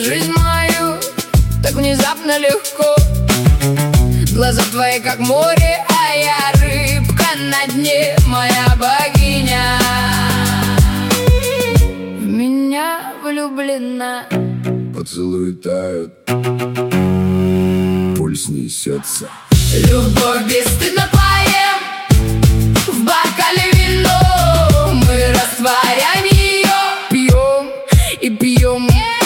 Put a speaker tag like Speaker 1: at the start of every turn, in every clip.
Speaker 1: жизнь мою так внезапно легко. Глаза твои как море, а я рыбка на дне, моя богиня. В меня влюблена.
Speaker 2: Поцелуи тают, пульс несется.
Speaker 1: Любовь бесстыдно поем, в бокале вино мы растворяем ее, пьем и пьем.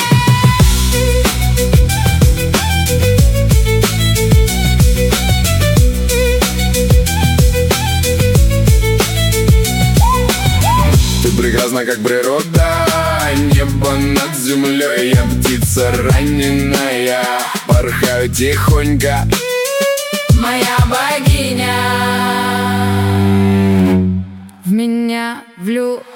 Speaker 2: Ты прекрасна, как природа, небо над землей. Я птица раненая, порхаю тихонько,
Speaker 1: Моя богиня. В меня влюблена.